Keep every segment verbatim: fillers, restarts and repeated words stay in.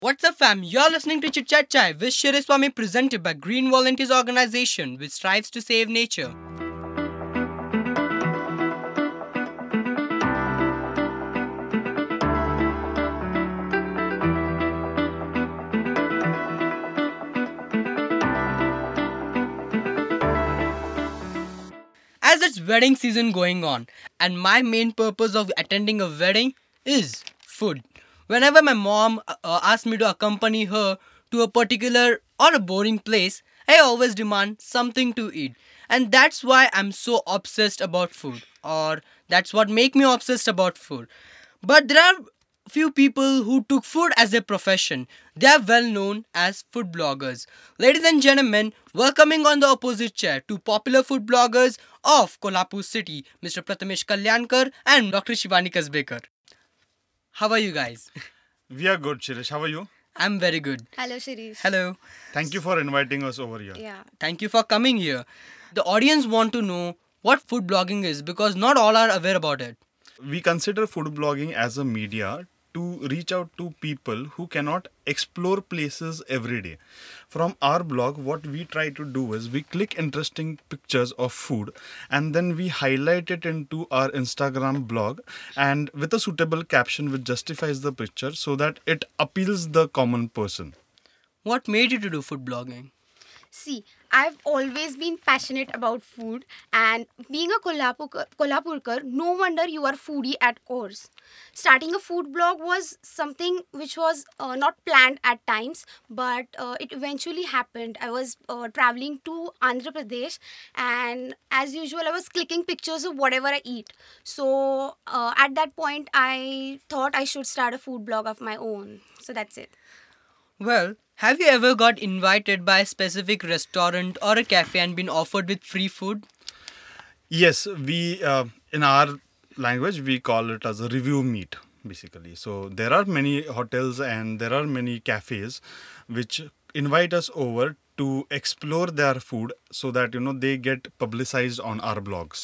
What's up, fam? You're listening to Chit Chat Chai with Shiri Swami, presented by Green Volunteers Organization, which strives to save nature. As it's wedding season going on, and my main purpose of attending a wedding is food. Whenever my mom uh, uh, asks me to accompany her to a particular or a boring place, I always demand something to eat. And that's why I'm so obsessed about food, or that's what make me obsessed about food. But there are few people who took food as a profession. They are well known as food bloggers. Ladies and gentlemen, welcoming on the opposite chair two popular food bloggers of Kolhapur city, Mister Prathamesh Kalyankar and Doctor Shivani Kasbekar. How are you guys? We are good, Shirish. How are you? I'm very good. Hello, Shirish. Hello. Thank you for inviting us over here. Yeah. Thank you for coming here. The audience want to know what food blogging is because not all are aware about it. We consider food blogging as a media to reach out to people who cannot explore places every day. From our blog, what we try to do is we click interesting pictures of food and then we highlight it into our Instagram blog and with a suitable caption which justifies the picture so that it appeals the common person. What made you to do food blogging? See, I've always been passionate about food, and being a Kolhapur- Kolhapurkar, no wonder you are foodie at course. Starting a food blog was something which was uh, not planned at times, but uh, it eventually happened. I was uh, traveling to Andhra Pradesh, and as usual, I was clicking pictures of whatever I eat. So uh, at that point, I thought I should start a food blog of my own. So that's it. Well, have you ever got invited by a specific restaurant or a cafe and been offered with free food? Yes, we uh, in our language we call it as a review meet basically. So there are many hotels and there are many cafes which invite us over to explore their food so that you know they get publicized on our blogs.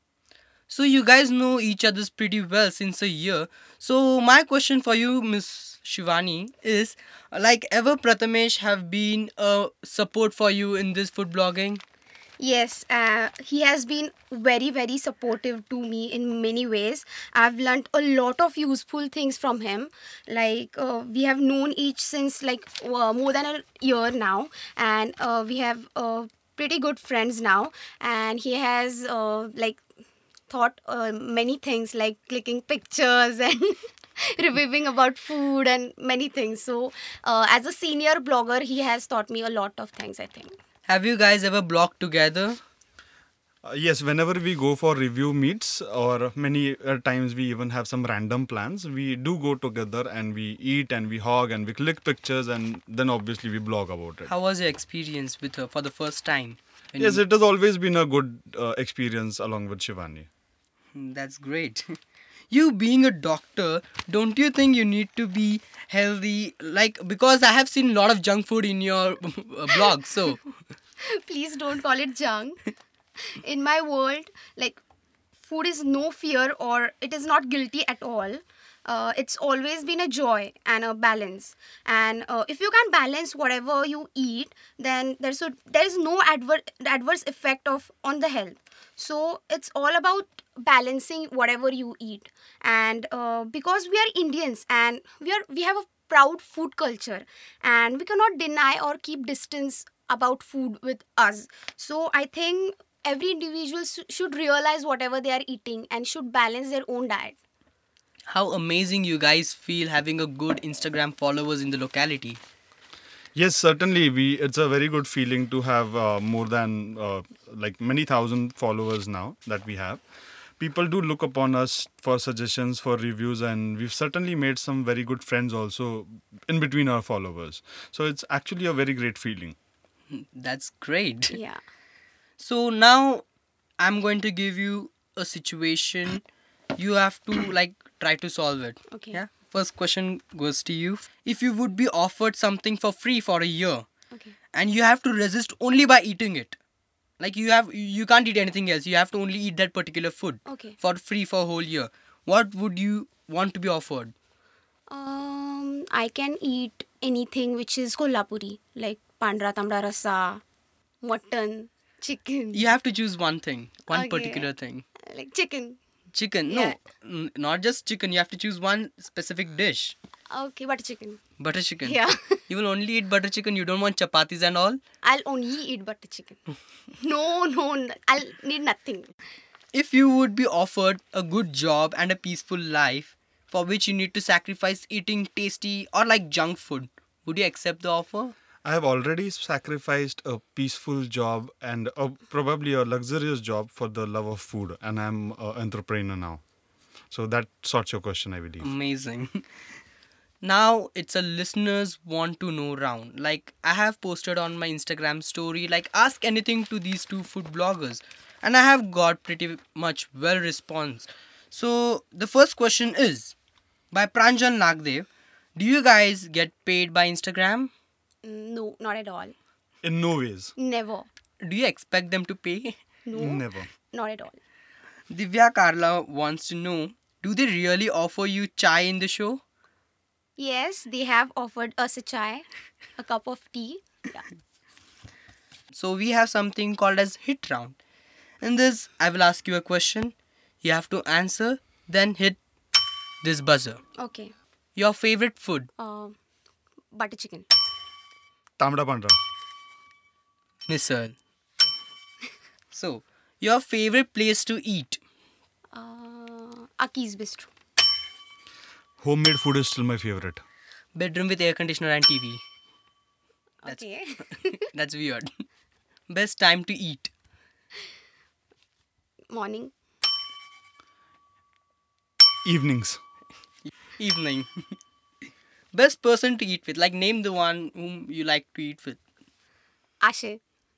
So you guys know each other's pretty well since a year. So my question for you, Miss Shivani, is like ever Prathamesh have been a support for you in this food blogging? Yes, uh, he has been very, very supportive to me in many ways. I've learned a lot of useful things from him. Like, uh, we have known each since like uh, more than a year now, and uh, we have uh, pretty good friends now. And he has uh, like thought uh, many things like clicking pictures and reviewing about food and many things. So, uh, as a senior blogger, he has taught me a lot of things, I think. Have you guys ever blogged together? Uh, yes, whenever we go for review meets or many uh, times we even have some random plans, we do go together and we eat and we hog and we click pictures and then obviously we blog about it. How was your experience with her for the first time? When Yes, you- it has always been a good uh, experience along with Shivani. Hmm, That's great. You being a doctor, don't you think you need to be healthy? Like, because I have seen a lot of junk food in your blog. So, Please don't call it junk. In my world, like, food is no fear or it is not guilty at all. Uh, it's always been a joy and a balance. And uh, if you can balance whatever you eat, then there's a, there is no adver- adverse effect of on the health. So it's all about balancing whatever you eat. And uh, because we are Indians and we are we have a proud food culture, and we cannot deny or keep distance about food with us. So I think every individual s- should realize whatever they are eating and should balance their own diet. how amazing you guys feel having a good Instagram followers in the locality. Yes, certainly. We it's a very good feeling to have uh, more than uh, like many thousand followers now that we have. People do look upon us for suggestions, for reviews, and we've certainly made some very good friends also in between our followers. So it's actually a very great feeling. That's great. Yeah. So now I'm going to give you a situation. You have to like try to solve it. Okay. Yeah. First question goes to you. If you would be offered something for free for a year Okay. and you have to resist only by eating it. Like you have you can't eat anything else. You have to only eat that particular food Okay. for free for a whole year. What would you want to be offered? Um, I can eat anything which is Kolhapuri, like pandra tamda rasa, mutton, chicken. You have to choose one thing, one Okay. particular thing. Like chicken. Chicken. Yeah. No, n- not just chicken. You have to choose one specific dish. Okay, butter chicken. Butter chicken. Yeah. You will only eat butter chicken. You don't want chapatis and all. I'll only eat butter chicken. No, no, n- I'll need nothing. If you would be offered a good job and a peaceful life for which you need to sacrifice eating tasty or like junk food, would you accept the offer? I have already sacrificed a peaceful job and a, probably a luxurious job for the love of food, and I'm an entrepreneur now. So that sorts your question, I believe. Amazing. Now it's a listeners want to know round. Like I have posted on my Instagram story, like ask anything to these two food bloggers, and I have got pretty much well response. So the first question is by Pranjal Nagdev. Do you guys get paid by Instagram? Mm, No, not at all. In no ways. Never. Do you expect them to pay? No, Never. not at all. Divya Karla wants to know, do they really offer you chai in the show? Yes, they have offered us a chai, a cup of tea. Yeah. So we have something called as hit round. In this, I will ask you a question. You have to answer, then hit this buzzer. Okay. Your favorite food? Uh, butter chicken. Tamda Pandra. Misal. So, your favorite place to eat? Uh, Aki's Bistro. Homemade food is still my favorite. Bedroom with air conditioner and T V. That's- Okay. That's weird. Best time to eat? Morning. Evenings. Evening. Best person to eat with? Like name the one whom you like to eat with. Ashe.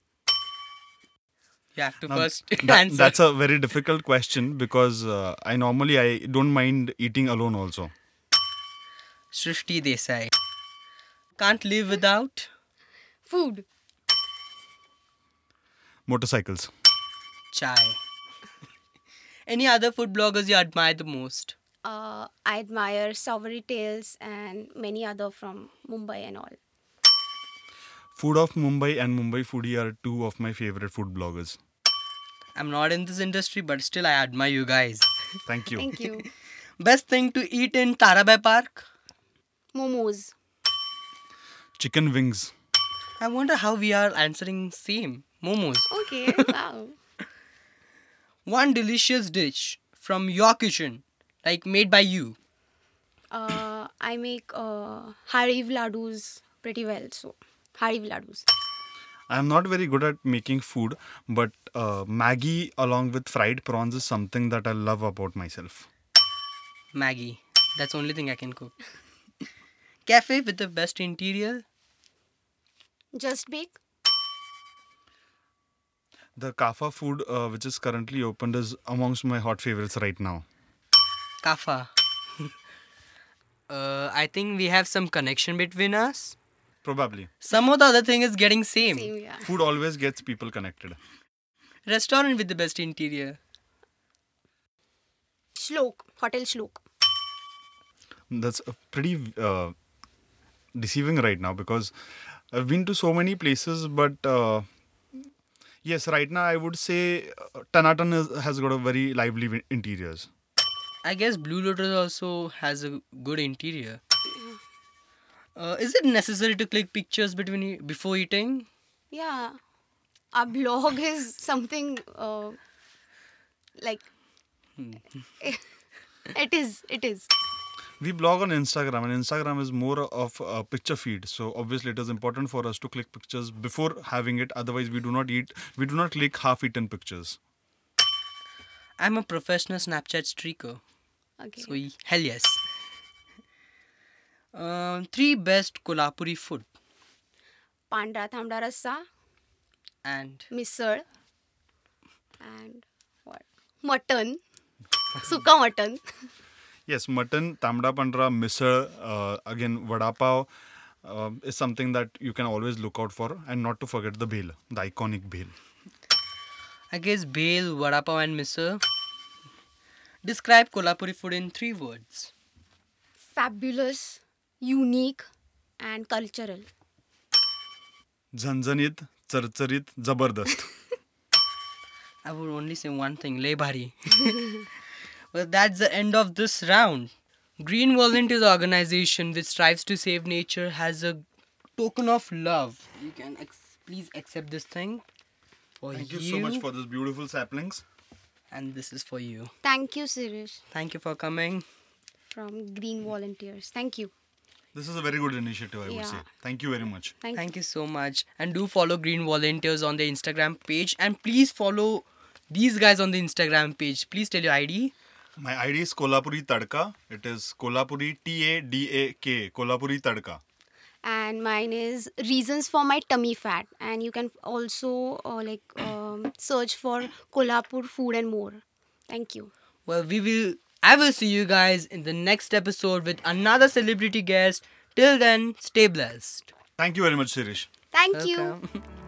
You have to Now, first that- answer. that's a very difficult question because uh, I normally I don't mind eating alone also. Shrishti Desai. Can't live without? Food. Motorcycles. Chai. Any other food bloggers you admire the most? Uh, I admire Savory Tales and many other from Mumbai and all. Food of Mumbai and Mumbai Foodie are two of my favorite food bloggers. I'm not in this industry, but still I admire you guys. Thank you. Thank you. Best thing to eat in Tarabai Park? Momos. Chicken wings. I wonder how we are answering same. Momos. Okay. Wow. One delicious dish from your kitchen, like made by you. Uh, I make uh, Hariv ladus pretty well. So, Hariv ladus. I am not very good at making food, but uh, Maggie along with fried prawns is something that I love about myself. Maggie. That's the only thing I can cook. Cafe with the best interior. Just bake. The Kafa food, uh, which is currently opened, is amongst my hot favorites right now. Kafa. uh, I think we have some connection between us. Probably. Some of the other thing is getting same. Same, yeah. Food always gets people connected. Restaurant with the best interior. Shlok. Hotel Shlok. That's a pretty uh, deceiving right now because I've been to so many places, but uh, yes, right now I would say uh, Tanatan is, has got a very lively wi- interiors. I guess Blue Lotus also has a good interior. Uh, is it necessary to click pictures between e- before eating? Yeah. Our blog is something uh, like. it is. It is. We blog on Instagram, and Instagram is more of a picture feed. So obviously, it is important for us to click pictures before having it. Otherwise, we do not eat. We do not click half-eaten pictures. I'm a professional Snapchat streaker. Okay. So, y- hell yes. Um, three best Kolhapuri food. Pandra Thamda Rasa, And Misal, and what? Mutton. Suka mutton. Yes, mutton, tamda pandra, misal, uh, again vada pav uh, is something that you can always look out for, and not to forget the bhel, the iconic bhel. I guess Bale, Vada Pav and Misal. Describe Kolhapuri food in three words. Fabulous, unique, and cultural. झणझणीत, चरचरीत, जबरदस्त. I would only say one thing, le bhari. Well, that's the end of this round. Green Volunteers organization, which strives to save nature, has a token of love. You can ex- please accept this thing for Thank you so much for this beautiful saplings. and this is for you. Thank you, Sirish, Thank you for coming. from Green Volunteers. Thank you. This is a very good initiative, I would Yeah. say. Thank you very much. Thank, Thank you so much. And do follow Green Volunteers on their Instagram page. And please follow these guys on the Instagram page. Please tell your I D. My I D is Kolhapuri Tadka. It is Kolhapuri T A D A K. Kolhapuri Tadka. and mine is reasons for my tummy fat, and you can also uh, like um, search for Kolhapur food and more. Thank you. Well, we will. I will see you guys in the next episode with another celebrity guest. Till then, stay blessed. Thank you very much, Sirish. Thank you. Welcome.